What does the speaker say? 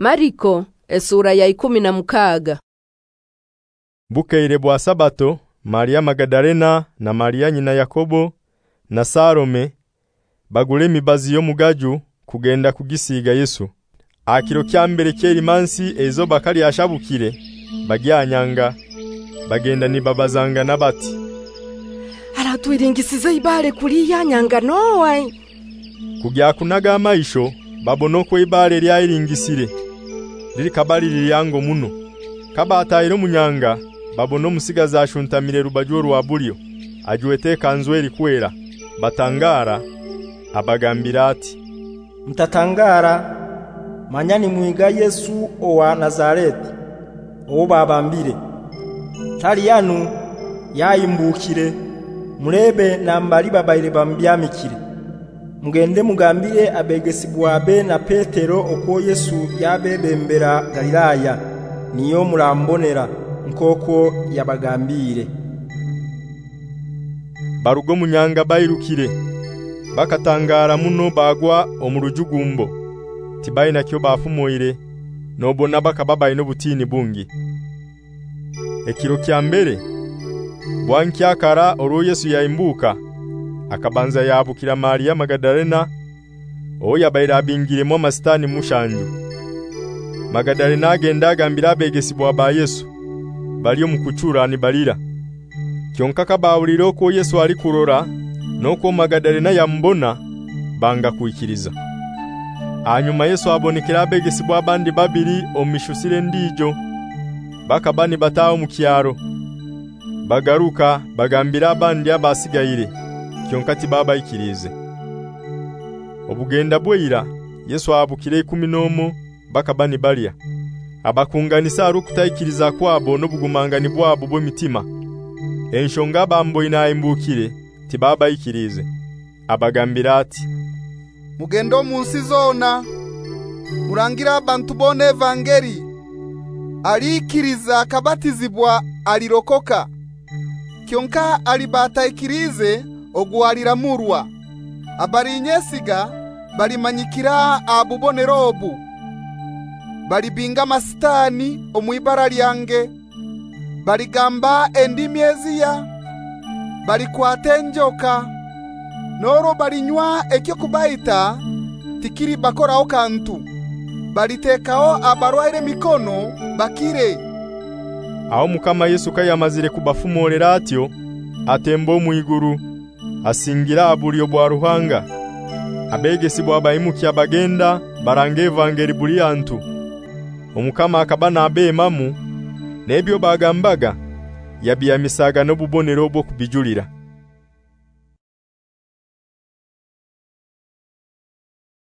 Mariko esura ya 16. Bukeire bwa Sabato, Maria Magadalena na Maria nyina Yakobo na Salome bagule mibazi yo mugaju kugenda kugisiga Yesu. Akiro kyambere keri mansi ezo bakali ashabukire bagyanyanga bagenda ni babazanga nabati. Aratwiringisize ibale kuri yanyanga nowe. Kugya kunaga amaisho babonoko ibale lyairingisire. Liri kabali lyango muno. Kabatayiro munyanga babono musigaza ashuntamire rubajuru wa bulyo. Ajuete kanzweri kwera. Batangara abagambira ati, mtatangara manyani mwiga Yesu owa Nazareti owo babambire. Tali yanu yayimbukire murebe nambali babaire bambyamikire. Mugende mugambire abegesibwabe na Petero oko Yesu yabebembera Galilaya niyo murambonera nkoko yabagambire. Barugo munyanga bayirukire bakatangara muno bagwa omurujugumbo tibayi nakyo bafumoire nobona bakababayi no butini bungi. Ekiro kyambere bwankyakara oro Yesu yaimbuka akabanza yabukira Maria Magadalena oya bayira bingiremo amasitani mushanju. Magadalena agenda agambira abegesibwa ba Yesu bali omukuchura ni balira. Kyonka kabawuliro ko Yesu ali kurora noko Magadalena yambona banga kuikiriza. Anyuma Yesu abonekera abegesibwa abandi babiri omishusire ndijo bakabani batawo mu kyaro. Bagaruka bagambira abandi abasigaire kyonka tibaba ikirize. Obugenda bweira Yesu abukire 11 bakabani balia. Abakunganisa arukutayikiriza kwabo no bugumangani bwabo bw'emitima. Enshonga bambo inaimbukire tibaba ikirize. Abagambira ati, mugendo munsi zona murangira abantu bone evangeli. Alikiriza kabatizibwa alirokoka. Kyonka alibatayikirize ogwaliramurwa. Abari nyesiga balimanyikira abubonerobu. Balibinga masitani omwibara lyange. Baligamba endimi eziya. Balikwata enjoka. Noro balinywa ekyo kubaita tikiri bakorao kantu. Balitekao abarwaire mikono bakire. Aho mukama Yesu kayamazire kubafumorera atyo atembo mwiguru asingira abulyo bwa ruhanga. Abegesibwa bayimuki bagenda barange evangeli buli antu. Omukama akabana abemamu nebyo bagambaga yabiyamisaga no bubonero bwo kubijulira.